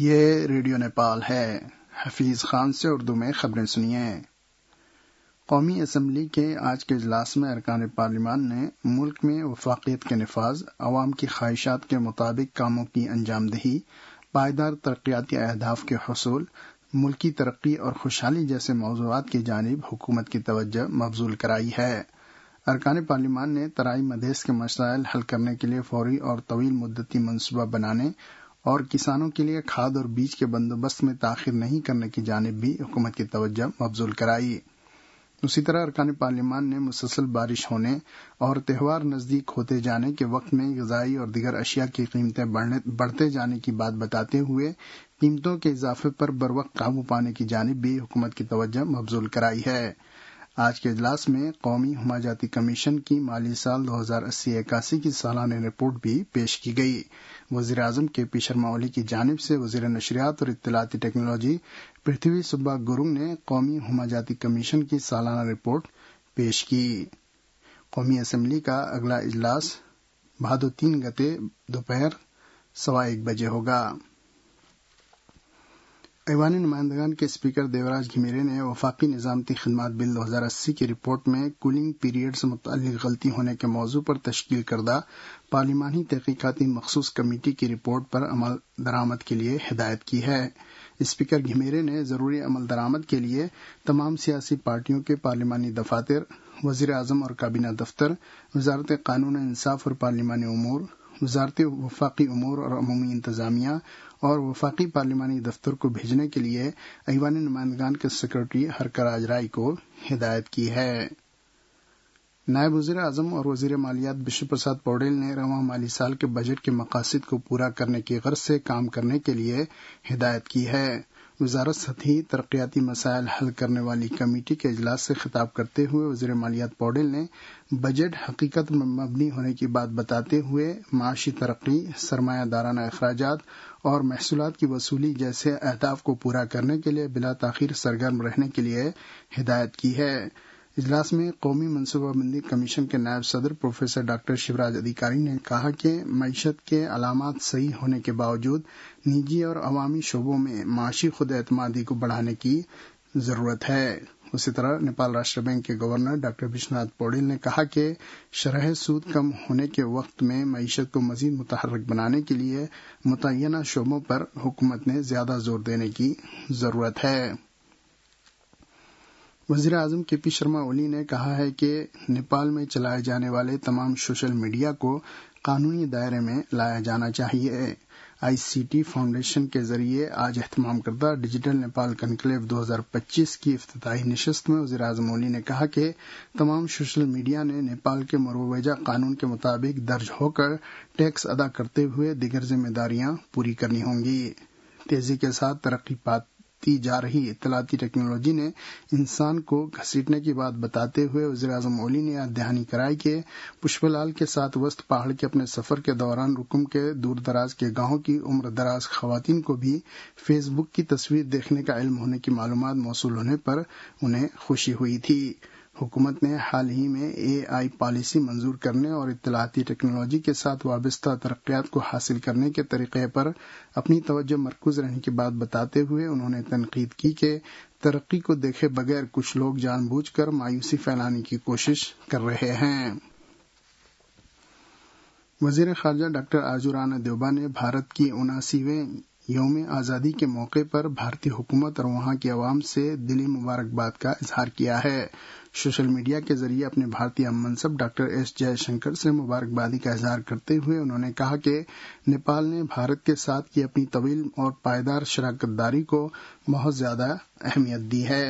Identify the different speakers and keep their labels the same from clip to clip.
Speaker 1: یہ ریڈیو نیپال ہے۔ حفیظ خان سے اردو میں خبریں سنیے۔ قومی اسمبلی کے آج کے اجلاس میں ارکان پارلیمان نے ملک میں وفاقیت کے نفاذ، عوام کی خواہشات کے مطابق کاموں کی انجام دہی، پائیدار ترقیاتی اہداف کے حصول، ملکی ترقی اور خوشحالی جیسے موضوعات کی جانب حکومت کی توجہ مبذول کرائی ہے۔ ارکان پارلیمان نے ترائی مدیس کے مسائل حل کرنے کے لیے فوری اور طویل مدتی منصوبہ بنانے اور کسانوں کے لیے کھاد اور بیج کے بندوبست میں تاخیر نہیں کرنے کی جانب بھی حکومت کی توجہ مبذول کرائی۔ اسی طرح ارکان پارلیمان نے مسلسل بارش ہونے اور تہوار نزدیک ہوتے جانے کے وقت میں غذائی اور دیگر اشیاء کی قیمتیں بڑھتے جانے کی بات بتاتے ہوئے قیمتوں کے اضافے پر بروقت قابو پانے کی جانب بھی حکومت کی توجہ مبذول کرائی ہے۔ آج کے اجلاس میں قومی ہمہ-جاتی کمیشن کی مالی سال 2080-81 کی سالانہ رپورٹ بھی پیش کی گئی۔ وزیر اعظم کے پی شرما اولی کی جانب سے وزیر نشریات اور اطلاعاتی ٹیکنالوجی پرتھوی سبا گرنگ نے قومی ہمہ-جاتی کمیشن کی سالانہ رپورٹ پیش کی۔ قومی اسمبلی کا اگلا اجلاس بھادو 3 گتے دوپہر 1:15 بجے ہوگا۔ ایوان نمائندگان کے اسپیکر دیوراج گھمیرے نے وفاقی نظامتی خدمات بل 2080 کی رپورٹ میں کولنگ پیریڈ سے متعلق غلطی ہونے کے موضوع پر تشکیل کردہ پارلیمانی تحقیقاتی مخصوص کمیٹی کی رپورٹ پر عمل درآمد کے لیے ہدایت کی ہے۔ اسپیکر گھمیرے نے ضروری عمل درآمد کے لیے تمام سیاسی پارٹیوں کے پارلیمانی دفاتر، وزیر اعظم اور کابینہ دفتر، وزارت قانون انصاف اور پارلیمانی امور، وزارت وفاقی امور اور عمومی انتظامیہ اور وفاقی پارلیمانی دفتر کو بھیجنے کے لیے ایوان نمائندگان کے سیکرٹری ہرکراج رائے کو ہدایت کی ہے۔ نائب وزیر اعظم اور وزیر مالیات بشو پرساد پوڈیل نے رواں مالی سال کے بجٹ کے مقاصد کو پورا کرنے کی غرض سے کام کرنے کے لیے ہدایت کی ہے۔ وزارت سطحی ترقیاتی مسائل حل کرنے والی کمیٹی کے اجلاس سے خطاب کرتے ہوئے وزیر مالیات پوڈیل نے بجٹ حقیقت میں مبنی ہونے کی بات بتاتے ہوئے معاشی ترقی، سرمایہ دارانہ اخراجات اور محصولات کی وصولی جیسے اہداف کو پورا کرنے کے لیے بلا تاخیر سرگرم رہنے کے لیے ہدایت کی ہے۔ اجلاس میں قومی منصوبہ بندی کمیشن کے نائب صدر پروفیسر ڈاکٹر شیوراج ادھیکاری نے کہا کہ معیشت کے علامات صحیح ہونے کے باوجود نجی اور عوامی شعبوں میں معاشی خود اعتمادی کو بڑھانے کی ضرورت ہے۔ اسی طرح نیپال راشٹر بینک کے گورنر ڈاکٹر وشوناتھ پوڈیل نے کہا کہ شرح سود کم ہونے کے وقت میں معیشت کو مزید متحرک بنانے کے لیے متعینہ شعبوں پر حکومت نے زیادہ زور دینے کی ضرورت ہے۔ وزیر اعظم کے پی شرما اولی نے کہا ہے کہ نیپال میں چلائے جانے والے تمام سوشل میڈیا کو قانونی دائرے میں لایا جانا چاہیے۔ آئی سی ٹی فاؤنڈیشن کے ذریعے آج اہتمام کردہ ڈیجیٹل نیپال کنکلیو 2025 کی افتتاحی نشست میں وزیر اعظم اولی نے کہا کہ تمام سوشل میڈیا نے نیپال کے مروجہ قانون کے مطابق درج ہو کر ٹیکس ادا کرتے ہوئے دیگر ذمہ داریاں پوری کرنی ہوں گی۔ تیزی کے ساتھ ترقی پاتی جا رہی اطلاعاتی ٹیکنالوجی نے انسان کو گھسیٹنے کی بات بتاتے ہوئے وزیر اعظم اولی نے یاد دہانی کرائی کہ پشپ لال کے ساتھ وسط پہاڑ کے اپنے سفر کے دوران رکم کے دور دراز کے گاؤں کی عمر دراز خواتین کو بھی فیس بک کی تصویر دیکھنے کا علم ہونے کی معلومات موصول ہونے پر انہیں خوشی ہوئی تھی۔ حکومت نے حال ہی میں اے آئی پالیسی منظور کرنے اور اطلاعاتی ٹیکنالوجی کے ساتھ وابستہ ترقیات کو حاصل کرنے کے طریقے پر اپنی توجہ مرکوز رہنے کی بات بتاتے ہوئے انہوں نے تنقید کی کہ ترقی کو دیکھے بغیر کچھ لوگ جان بوجھ کر مایوسی پھیلانے کی کوشش کر رہے ہیں۔ وزیر خارجہ ڈاکٹر آذو رانا دیوبا نے بھارت کی 79ویں یوم آزادی کے موقع پر بھارتی حکومت اور وہاں کے عوام سے دلی مبارکباد کا اظہار کیا ہے۔ سوشل میڈیا کے ذریعے اپنے بھارتی ہم منصب ڈاکٹر ایس جے شنکر سے مبارکبادی کا اظہار کرتے ہوئے انہوں نے کہا کہ نیپال نے بھارت کے ساتھ کی اپنی طویل اور پائیدار شراکت داری کو بہت زیادہ اہمیت دی ہے۔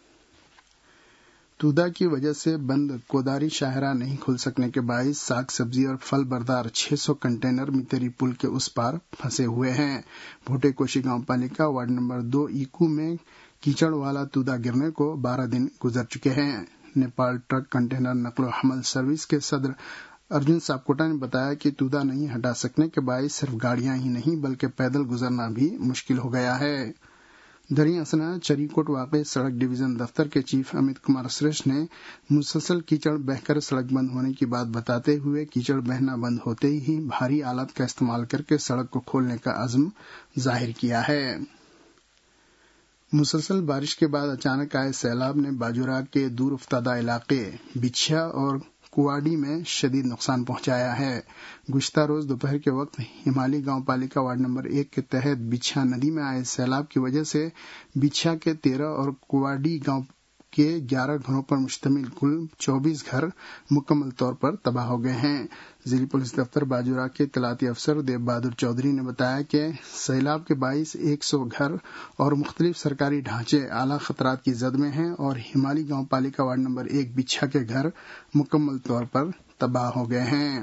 Speaker 1: تودا کی وجہ سے بند کوداری شاہراہ نہیں کھل سکنے کے باعث ساگ سبزی اور پھل بردار 600 کنٹینر میتری پل کے اس پار پھنسے ہوئے ہیں۔ بھوٹے کوشی گاؤں پالیکا وارڈ نمبر 2 ایکو میں کیچڑ والا تودا گرنے کو 12 دن گزر چکے ہیں۔ نیپال ٹرک کنٹینر نقل و حمل سروس کے صدر ارجن ساپکوٹا نے بتایا کہ تودا نہیں ہٹا سکنے کے باعث صرف گاڑیاں ہی نہیں بلکہ پیدل گزرنا بھی مشکل ہو گیا ہے۔ دریں اثنا چریکوٹ واقع سڑک ڈویژن دفتر کے چیف امیت کمار سریش نے مسلسل کیچڑ بہ کر سڑک بند ہونے کی بات بتاتے ہوئے کیچڑ بہنا بند ہوتے ہی بھاری آلات کا استعمال کر کے سڑک کو کھولنے کا عزم ظاہر کیا ہے۔ مسلسل بارش کے بعد اچانک آئے سیلاب نے باجورا کے دور افتادہ علاقے بچھیا اور کوواڈی میں شدید نقصان پہنچایا ہے۔ گزشتہ روز دوپہر کے وقت ہمالی گاؤں پالیکا وارڈ نمبر 1 کے تحت بچھیا ندی میں آئے سیلاب کی وجہ سے بچھیا کے 13 اور کوواڈی گاؤں کے 11 گھروں پر مشتمل کل 24 گھر مکمل طور پر تباہ ہو گئے ہیں۔ ضلع پولیس دفتر باجورا کے اطلاعاتی افسر دیو بہادر چودھری نے بتایا کہ سیلاب کے باعث 100 گھر اور مختلف سرکاری ڈھانچے اعلیٰ خطرات کی زد میں ہیں اور ہمالی گاؤں پالیکا وارڈ نمبر 1 بچھیا کے گھر مکمل طور پر تباہ ہو گئے ہیں۔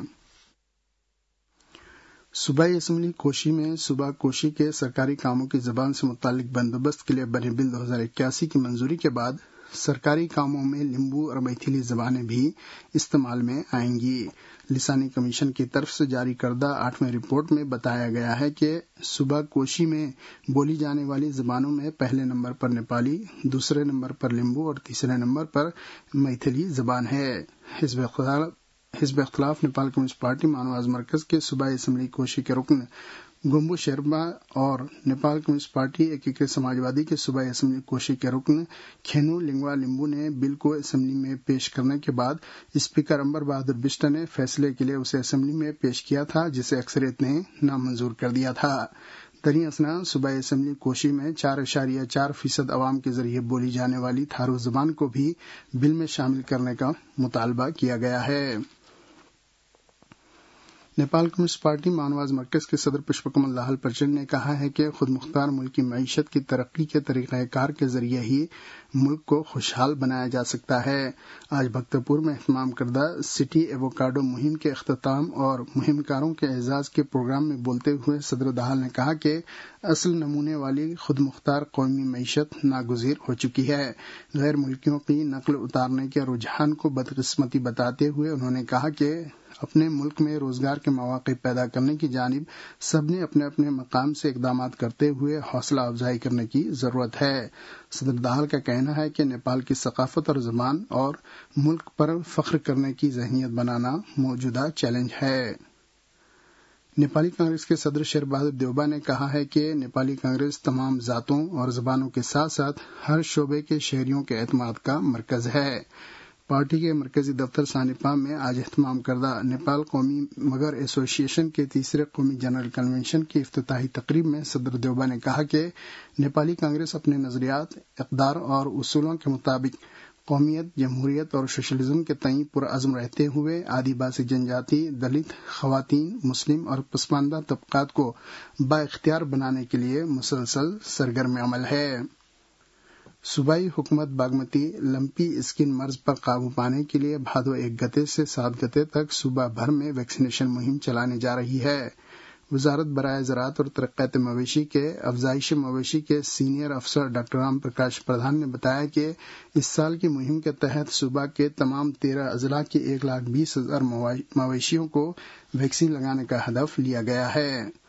Speaker 1: صوبائی اسمبلی کوشی میں صوبہ کوشی کے سرکاری کاموں کی زبان سے متعلق بندوبست کے لیے بنے بل 2081 کی منظوری کے بعد سرکاری کاموں میں لمبو اور میتھلی زبانیں بھی استعمال میں آئیں گی۔ لسانی کمیشن کی طرف سے جاری کردہ 8ویں رپورٹ میں بتایا گیا ہے کہ صوبہ کوشی میں بولی جانے والی زبانوں میں پہلے نمبر پر نیپالی، دوسرے نمبر پر لمبو اور تیسرے نمبر پر میتھلی زبان ہے۔ حزب اختلاف نیپال کمیونسٹ پارٹی مانواز مرکز کے صوبائی اسمبلی کوشی کے رکن گمبو شرما اور نیپال کمیونسٹ پارٹی ایکیکرت سماجوادی کے صوبائی اسمبلی کوشی کے رکن کھینو لنگوا لمبو نے بل کو اسمبلی میں پیش کرنے کے بعد اسپیکر امبر بہادر بسٹ نے فیصلے کے لیے اسے اسمبلی میں پیش کیا تھا، جسے اکثریت نے نامنظور کر دیا تھا۔ دریں اثنا صوبائی اسمبلی کوشی میں 4.4% عوام کے ذریعے بولی جانے والی تھارو زبان کو بھی بل میں شامل کرنے کا مطالبہ کیا گیا ہے۔ نیپال کمیونسٹ پارٹی مانواز مرکز کے صدر پشپ کمل لاہل پرچنڈ نے کہا ہے کہ خود مختار ملکی معیشت کی ترقی کے طریقہ کار کے ذریعے ہی ملک کو خوشحال بنایا جا سکتا ہے۔ آج بخترپور میں اہتمام کردہ سٹی ایووکاڈو مہم کے اختتام اور مہم کاروں کے اعزاز کے پروگرام میں بولتے ہوئے صدر دہل نے کہا کہ اصل نمونے والی خود مختار قومی معیشت ناگزیر ہو چکی ہے۔ غیر ملکیوں کی نقل اتارنے کے رجحان کو بدقسمتی بتاتے ہوئے انہوں نے کہا کہ اپنے ملک میں روزگار کے مواقع پیدا کرنے کی جانب سب نے اپنے اپنے مقام سے اقدامات کرتے ہوئے حوصلہ افزائی کرنے کی ضرورت ہے۔ صدر دہل کا کہنا ہے کہ نیپال کی ثقافت اور زبان اور ملک پر فخر کرنے کی ذہنیت بنانا موجودہ چیلنج ہے۔ نیپالی کانگریس کے صدر شیر بہادر دیوبا نے کہا ہے کہ نیپالی کانگریس تمام ذاتوں اور زبانوں کے ساتھ ساتھ ہر شعبے کے شہریوں کے اعتماد کا مرکز ہے۔ پارٹی کے مرکزی دفتر سانیپا میں آج اہتمام کردہ نیپال قومی مگر ایسوسی ایشن کے تیسرے قومی جنرل کنونشن کی افتتاحی تقریب میں صدر دیوبا نے کہا کہ نیپالی کانگریس اپنے نظریات، اقدار اور اصولوں کے مطابق قومیت، جمہوریت اور سوشلزم کے تئیں پرعزم رہتے ہوئے آدیواسی جنجاتی، دلت، خواتین، مسلم اور پسماندہ طبقات کو بااختیار بنانے کے لیے مسلسل سرگرم عمل ہے۔ صوبائی حکومت باگمتی لمپی اسکن مرض پر قابو پانے کے لیے بھادو 1 گتے سے 7 گتے تک صوبہ بھر میں ویکسینیشن مہم چلانے جا رہی ہے۔ وزارت برائے زراعت اور ترقیات مویشی کے افزائش مویشی کے سینئر افسر ڈاکٹر رام پرکاش پردھان نے بتایا کہ اس سال کی مہم کے تحت صوبہ کے تمام 13 اضلاع کے 1,20,000 مویشیوں کو ویکسین لگانے کا ہدف لیا گیا ہے۔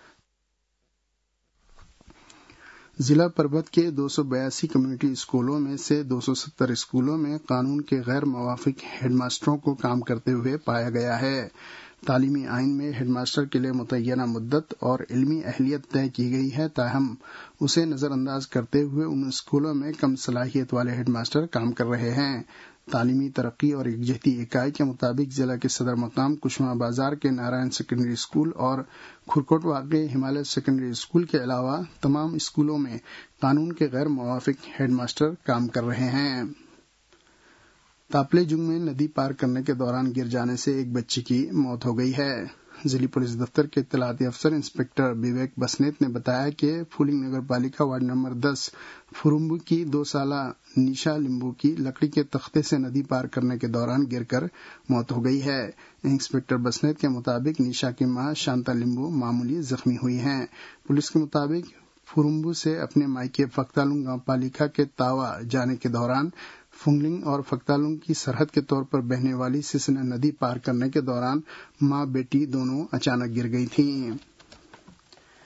Speaker 1: ضلع پربت کے 282 کمیونٹی اسکولوں میں سے 270 اسکولوں میں قانون کے غیر موافق ہیڈ ماسٹروں کو کام کرتے ہوئے پایا گیا ہے۔ تعلیمی آئین میں ہیڈ ماسٹر کے لیے متعینہ مدت اور علمی اہلیت طے کی گئی ہے، تاہم اسے نظر انداز کرتے ہوئے ان اسکولوں میں کم صلاحیت والے ہیڈ ماسٹر کام کر رہے ہیں۔ تعلیمی ترقی اور یکجہتی اکائی کے مطابق ضلع کے صدر مقام کشما بازار کے نارائن سیکنڈری اسکول اور کھرکوٹ واقع ہمالیہ سیکنڈری اسکول کے علاوہ تمام اسکولوں میں قانون کے غیر موافق ہیڈ ماسٹر کام کر رہے ہیں۔ تاپلے جنگ میں ندی پار کرنے کے دوران گر جانے سے ایک بچی کی موت ہو گئی ہے۔ ضلع پولیس دفتر کے اطلاعاتی افسر انسپکٹر وویک بسنیت نے بتایا کہ پھولنگ نگر پالیکا وارڈ نمبر 10 فرمبو کی 2 سالہ نیشا لمبو کی لکڑی کے تختے سے ندی پار کرنے کے دوران گر کر موت ہو گئی ہے۔ انسپکٹر بسنیت کے مطابق نیشا کی ماں شانتا لمبو معمولی زخمی ہوئی ہیں۔ پولیس کے مطابق فرمبو سے اپنے مائکے فکتالنگ گاؤں پالیکا کے تاوا جانے کے دوران فنگلنگ اور فکتالنگ کی سرحد کے طور پر بہنے والی سسنا ندی پار کرنے کے دوران ماں بیٹی دونوں اچانک گر گئی تھیں۔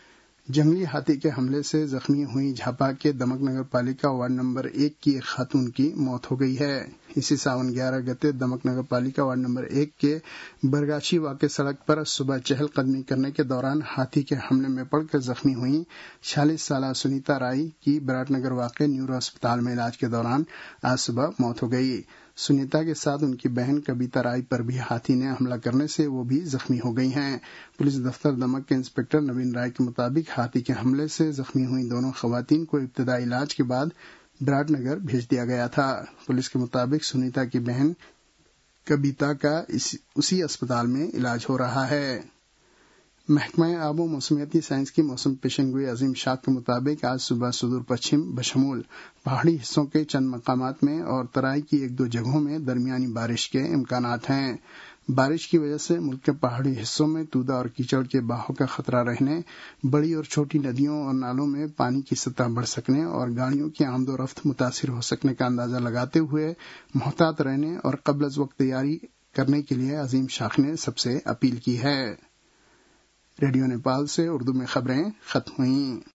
Speaker 1: جنگلی ہاتھی کے حملے سے زخمی ہوئی جھاپا کے دمک نگر پالیکا وارڈ نمبر 1 کی ایک خاتون کی موت ہو گئی ہے۔ اسی ساون 11 گتے دمک نگر پالیکا وارڈ نمبر 1 کے برگاچی واقع سڑک پر صبح چہل قدمی کرنے کے دوران ہاتھی کے حملے میں پڑ کر زخمی ہوئی 46 سالہ سنیتا رائی کی براٹ نگر واقع نیورو اسپتال میں علاج کے دوران آج صبح موت ہو گئی۔ سنیتا کے ساتھ ان کی بہن کبیتا رائی پر بھی ہاتھی نے حملہ کرنے سے وہ بھی زخمی ہو گئی ہیں۔ پولیس دفتر دمک کے انسپکٹر نوین رائے کے مطابق ہاتھی کے حملے سے زخمی ہوئی دونوں خواتین کو ابتدائی علاج کے بعد براٹ نگر بھیج دیا گیا تھا۔ پولیس کے مطابق سنیتا کی بہن کبیتا کا اسی اسپتال میں علاج ہو رہا ہے۔ محکمہ آب و موسمیاتی سائنس کی موسم پیشن گوئی عظیم شاخ کے مطابق آج صبح سدور پچھم بشمول پہاڑی حصوں کے چند مقامات میں اور ترائی کی 1-2 جگہوں میں درمیانی بارش کے امکانات ہیں۔ بارش کی وجہ سے ملک کے پہاڑی حصوں میں تودہ اور کیچڑ کے بہاؤ کا خطرہ رہنے، بڑی اور چھوٹی ندیوں اور نالوں میں پانی کی سطح بڑھ سکنے اور گاڑیوں کی آمد و رفت متاثر ہو سکنے کا اندازہ لگاتے ہوئے محتاط رہنے اور قبل از وقت تیاری کرنے کے لیے عظیم شاخ نے سب سے اپیل کی ہے۔ ریڈیو نیپال سے اردو میں خبریں ختم ہوئیں۔